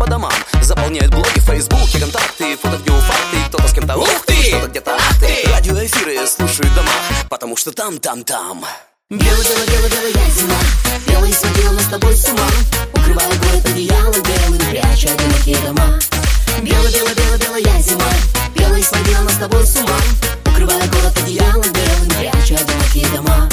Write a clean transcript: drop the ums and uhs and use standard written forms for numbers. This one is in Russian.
домам. Заполняют блоги, фейсбуки, контакты, фото, видеофакты. Кто-то с кем-то, ух ты, что-то где-то, ах ты. Радиоэфиры слушают дома, потому что там. Белый, белый, белый, белая зима. Белый сводила нас с тобой с ума. Укрывала город одеялом белым, пряча одинокие дома. Белый, белый, белый, белая зима. Белый сводила нас с тобой с ума. Укрывая город одеялом белым, пряча одинокие дома.